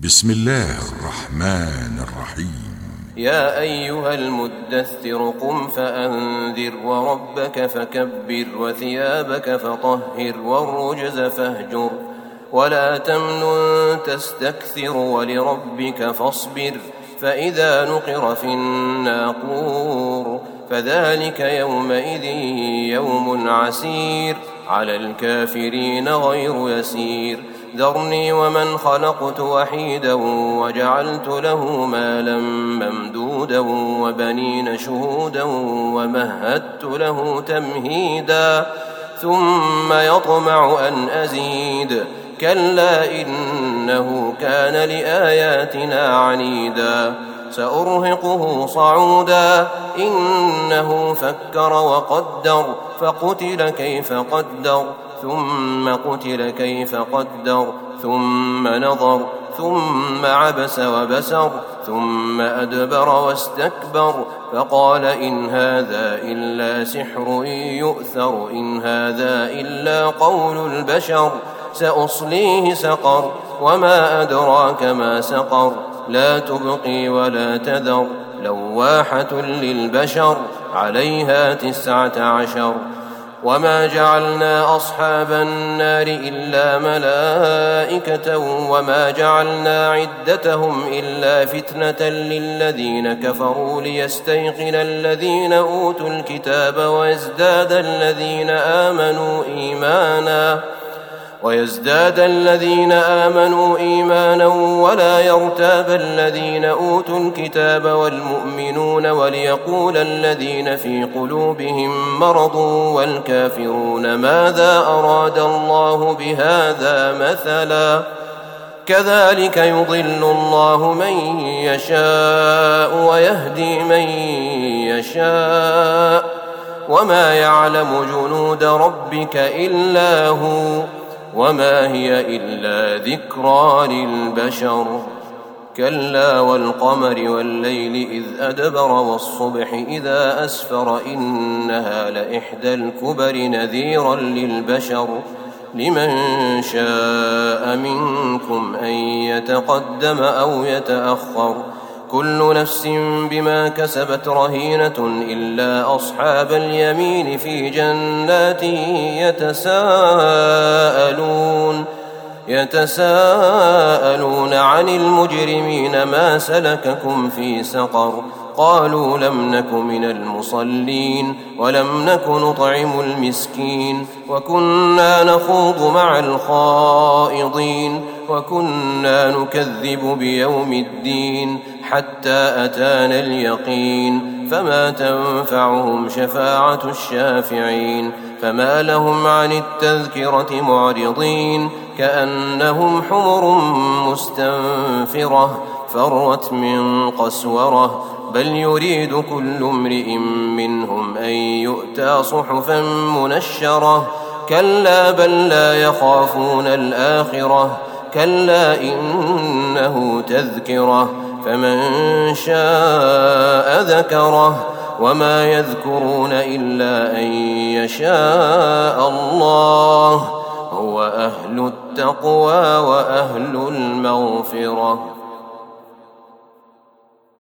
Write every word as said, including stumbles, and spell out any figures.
بسم الله الرحمن الرحيم. يا أيها المدثر قم فأنذر وربك فكبر وثيابك فطهر والرجز فاهجر ولا تمنن تستكثر ولربك فاصبر فإذا نقر في الناقور فذلك يومئذ يوم عسير على الكافرين غير يسير ذرني ومن خلقت وحيدا وجعلت له مالا ممدودا وبنين شهودا ومهدت له تمهيدا ثم يطمع أن أزيد كلا إنه كان لآياتنا عنيدا سأرهقه صعودا إنه فكر وقدر فقتل كيف قدر ثم قتل كيف قدر ثم نظر ثم عبس وبسر ثم أدبر واستكبر فقال إن هذا إلا سحر يؤثر إن هذا إلا قول البشر سأصليه سقر وما أدراك ما سقر لا تبقي ولا تذر لواحة للبشر عليها تسعة عشر وما جعلنا أصحاب النار إلا ملائكة وما جعلنا عدتهم إلا فتنة للذين كفروا ليستيقن الذين أوتوا الكتاب ويزداد الذين آمنوا إيمانا ويزداد الذين آمنوا إيمانا ولا يرتاب الذين أوتوا الكتاب والمؤمنون وليقول الذين في قلوبهم مرض والكافرون ماذا أراد الله بهذا مثلا كذلك يضل الله من يشاء ويهدي من يشاء وما يعلم جنود ربك إلا هو وما هي إلا ذكرى للبشر كلا والقمر والليل إذ أدبر والصبح إذا أسفر إنها لإحدى الكبر نذيرا للبشر لمن شاء منكم أن يتقدم أو يتأخر كل نفس بما كسبت رهينة إلا أصحاب اليمين في جنات يتساءلون يتساءلون عن المجرمين ما سلككم في سقر قالوا لم نك من المصلين ولم نك نطعم المسكين وكنا نخوض مع الخائضين وكنا نكذب بيوم الدين حتى أتانا اليقين فما تنفعهم شفاعة الشافعين فما لهم عن التذكرة معرضين كأنهم حمر مستنفرة فرت من قسورة بل يريد كل امرئ منهم أن يؤتى صحفا منشرة كلا بل لا يخافون الآخرة كلا إنه تذكرة فمن شاء ذكره وما يذكرون إلا أن يشاء الله هو أهل التقوى وأهل المغفرة.